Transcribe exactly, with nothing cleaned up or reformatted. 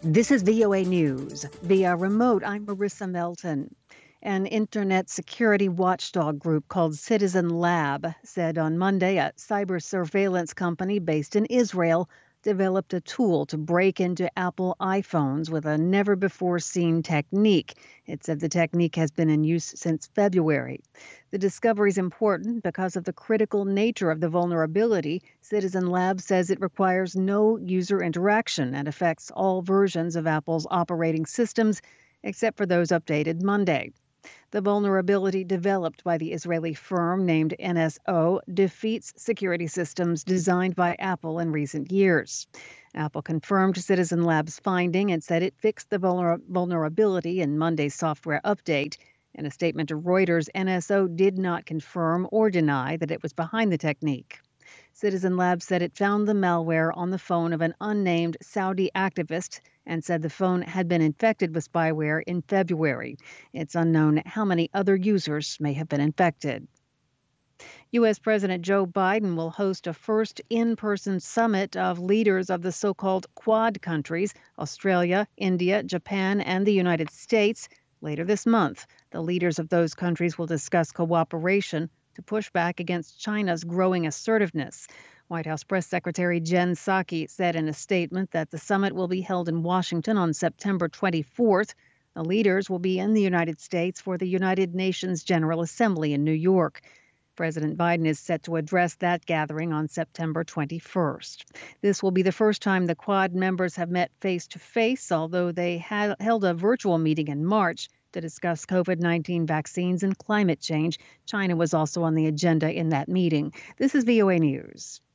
This is V O A News. Via remote, I'm Marissa Melton. An internet security watchdog group called Citizen Lab said on Monday a cyber surveillance company based in Israel developed a tool to break into Apple iPhones with a never before seen technique. It said the technique has been in use since February. The discovery is important because of the critical nature of the vulnerability. Citizen Lab says it requires no user interaction and affects all versions of Apple's operating systems, except for those updated Monday. The vulnerability developed by the Israeli firm named N S O defeats security systems designed by Apple in recent years. Apple confirmed Citizen Lab's finding and said it fixed the vulner- vulnerability in Monday's software update. In a statement to Reuters, N S O did not confirm or deny that it was behind the technique. Citizen Lab said it found the malware on the phone of an unnamed Saudi activist and said the phone had been infected with spyware in February. It's unknown how many other users may have been infected. U S. President Joe Biden will host a first in-person summit of leaders of the so-called Quad countries, Australia, India, Japan, and the United States, later this month. The leaders of those countries will discuss cooperation to push back against China's growing assertiveness. White House Press Secretary Jen Psaki said in a statement that the summit will be held in Washington on September twenty-fourth. The leaders will be in the United States for the United Nations General Assembly in New York. President Biden is set to address that gathering on September twenty-first. This will be the first time the Quad members have met face-to-face, although they had held a virtual meeting in March to discuss COVID nineteen vaccines and climate change. China was also on the agenda in that meeting. This is V O A News.